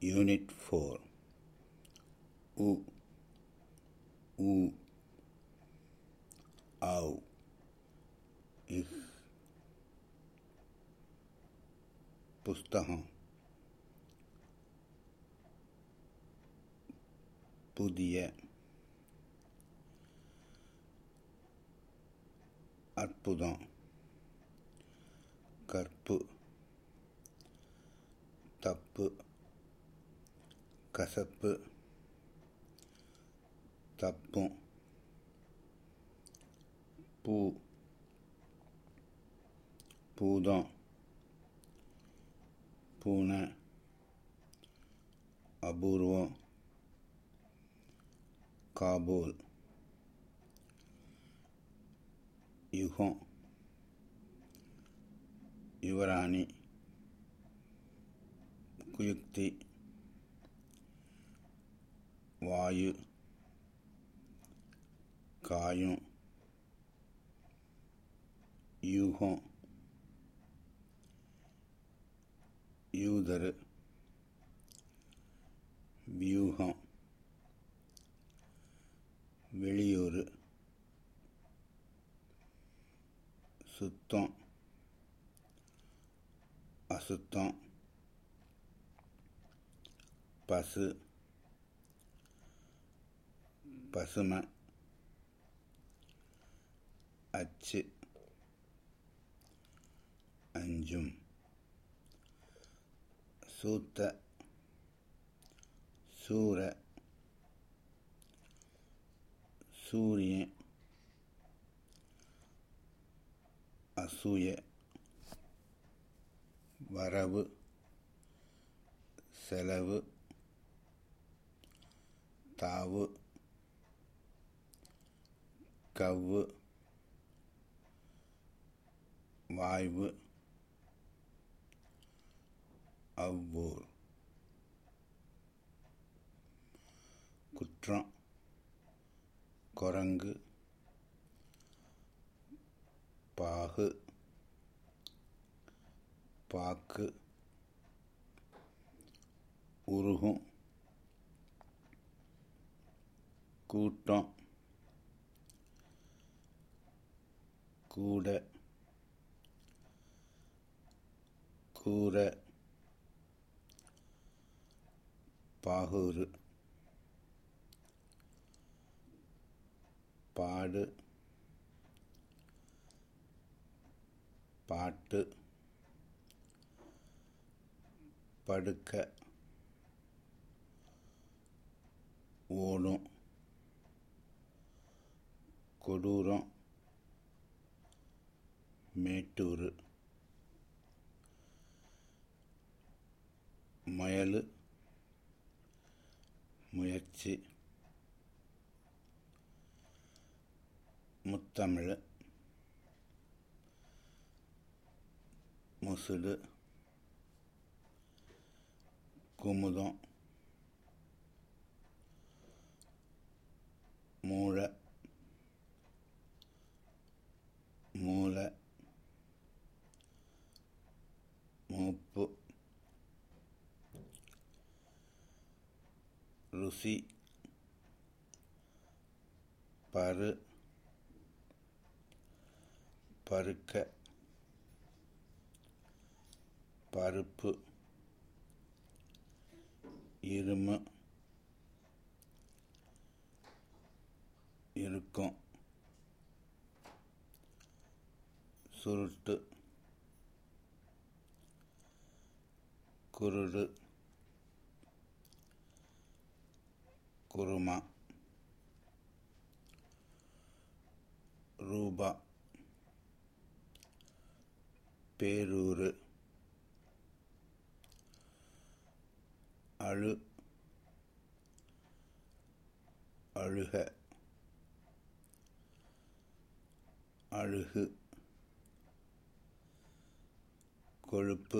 Unit 4 U, U, Au, Ich, புஸ்தகம், புதிய, அற்புதம், கற்பு, தப்பு, கசப்பு, தப்பும், பூ, பூதம், பூனை, அபூர்வம், காபூல், யுகம், யுவராணி, குயுக்தி, வாயு, காயும், யூகம், யூதரு, வியூகம், வெளியூர், சுத்தம், அசுத்தம், பசு, பசுமை, அச்சு, அஞ்சும், சூத்த, சூர, சூரியன், அசூய, வரவு, செலவு, தாவு, கவ்வு, வாய்வு, அவ்வூர், குற்றம், குரங்கு, பாகு, பாக்கு, உருகும், கூட்டம், கூட, கூரை, பாகூர், பாடு, பாட்டு, படுக்க, ஓடும், கொடூரம், மேட்டூர், முயல், முயற்சி, முத்தமிழ், முசுடு, குமுதம், மூளை, மூளை, மூப்பு, ருசி, பரு, பருக்க, பருப்பு, இருமு, இருக்கும், சுருட்டு, குருடு, குருமா, ரூபா, பேரூர், அழு, அழுக, அழுகு, கொழுப்பு,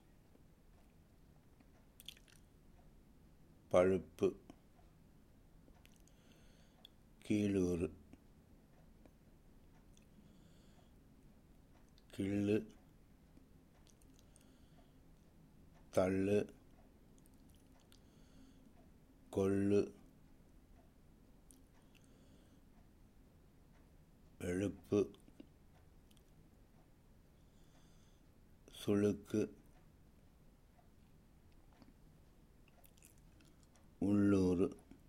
பழுப்பு, கீழூர், கிள்ளு, தள்ளு, கொள்ளு எழுப்பு சுளுக்கு உள்ளூர்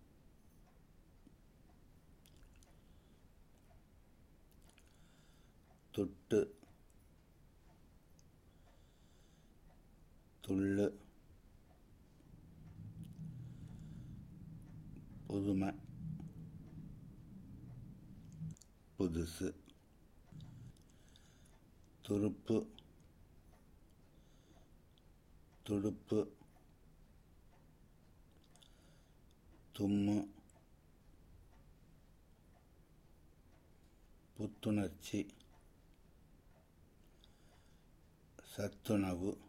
துட்டு துள்ளு புதுமை புதுசு துருப்பு துடுப்பு தும்மு புத்துணர்ச்சி சத்துணவு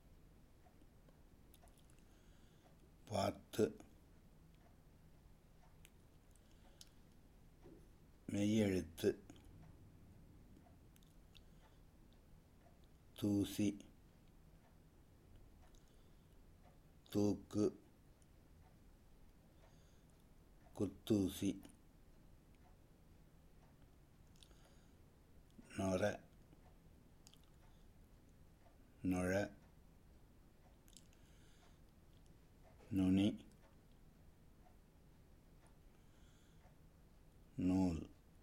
பார்த்து மெய்யெழுத்து தூசி தூக்கு குத்தூசி நொர நுழ நுனி நூல்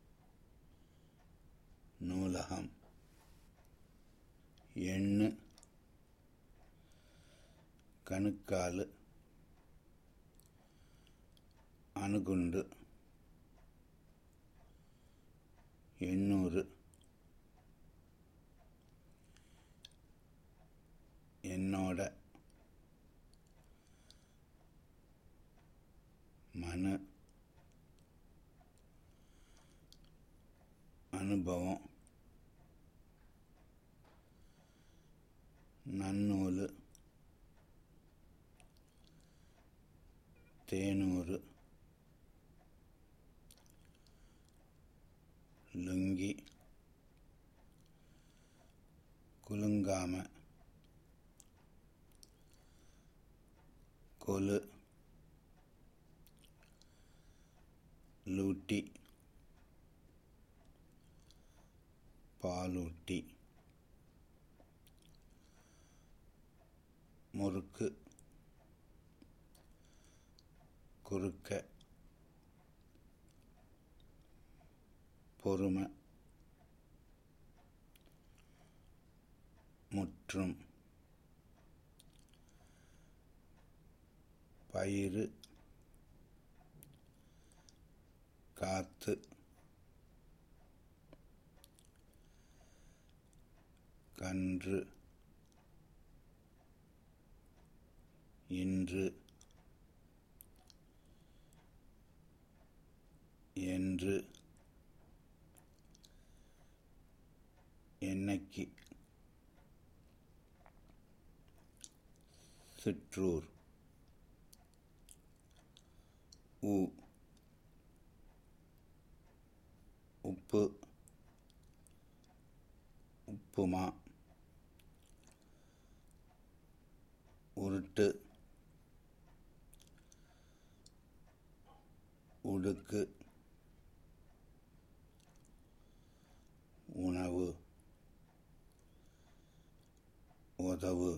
நூலகம் எண்ணு கணுக்கால் அணுகுண்டு எண்ணூறு என்னோட மனு அனுபவம் நன்னூல் தேனூறு லுங்கி குலுங்காம கொலு லூட்டி பாலூட்டி முறுக்கு குறுக்க பொறுமை முற்றும் பயிறு காத்து கன்று இன்று என்று என்னைக்கு சிற்றூர் உ உப்பு உப்புமா உருட்டு உடுக்கு உணவு உதவு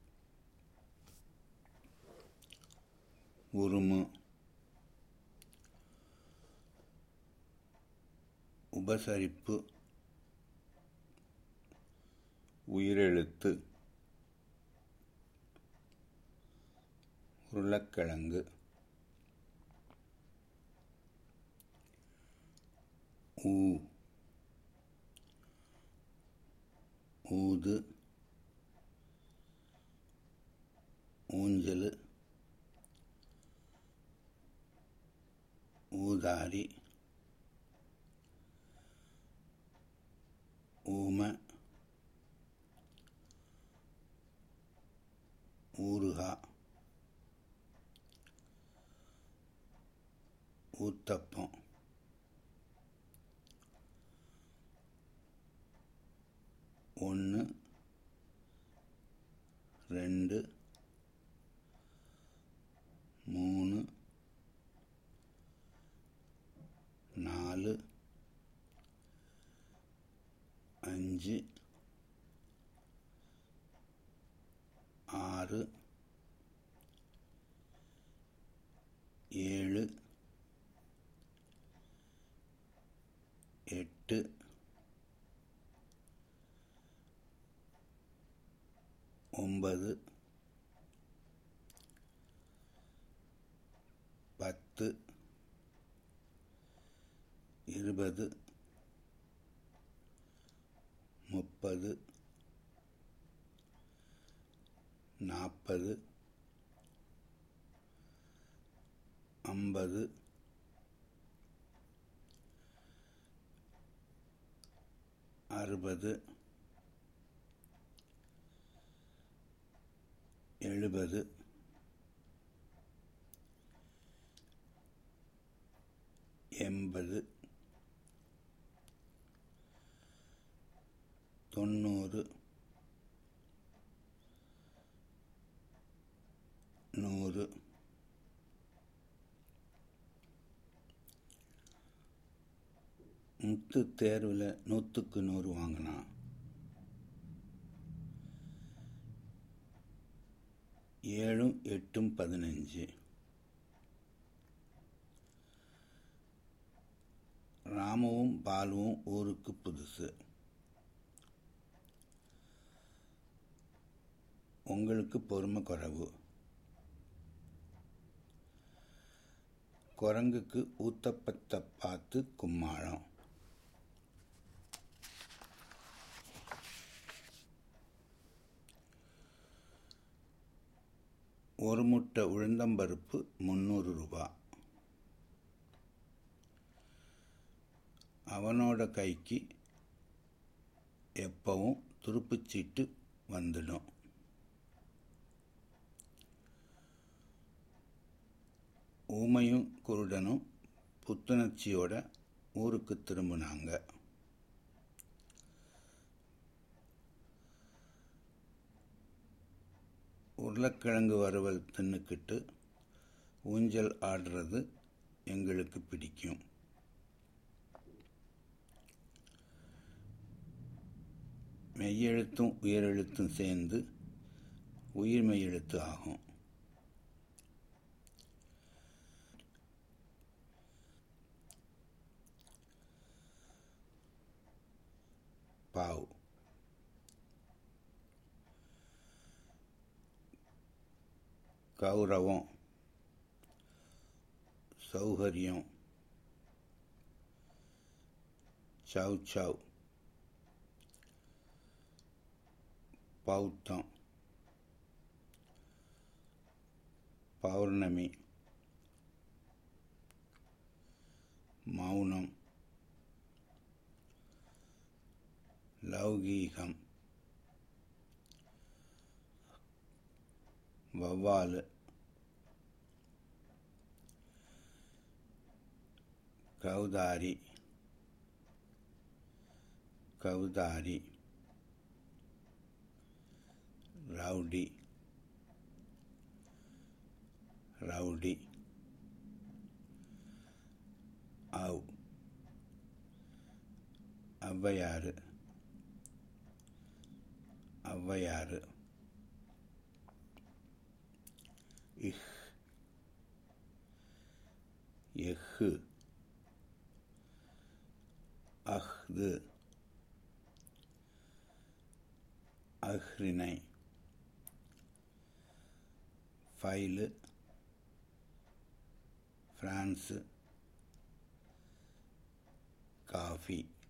உருமு உபசரிப்பு உயிரெழுத்து உருளைக்கிழங்கு ஊ ஊது ஊஞ்சல் ஊதாரி ஊமை ஊறுகா ஊத்தப்பம் ஒன்று ரெண்டு மூணு 5 6 7 8 9 10 20 30 40 50 60 70 80 90 100 முத்து தேர்வில் 100க்கு 100 வாங்கினான். 7 8 15. ராமுவும் பாலுவும் ஊருக்கு புதுசு. உங்களுக்கு பொறுமை குறைவு. குரங்குக்கு ஊத்தப்பத்தை பார்த்து கும்மாளம். ஒரு முட்டை உளுந்தம்பருப்பு 300 ரூபா. அவனோட கைக்கு எப்பவும் துருப்புச்சீட்டு வந்துடும். ஊமையும் குருடனும் புத்துணர்ச்சியோட ஊருக்கு திரும்பினாங்க. உருளைக்கிழங்கு வறுவல் தின்னுக்கிட்டு ஊஞ்சல் ஆடுறது எங்களுக்கு பிடிக்கும். மெய்யெழுத்தும் உயிரெழுத்தும் சேர்ந்து உயிர் மெய்யெழுத்து ஆகும். பாவ். கௌரவம், சௌகரியம். சவ் சவ், பௌத்தம். பௌர்ணமி, மௌனம். லௌகீகம், வௌவாலு. கௌதாரி, கௌதாரி. Rowdy, rowdy. அவ், ஔவையாறு, ஔவையாறு. இஹ், எஃகு. அஹ்து, அஹ்ரிணை. File, France. காஃபி.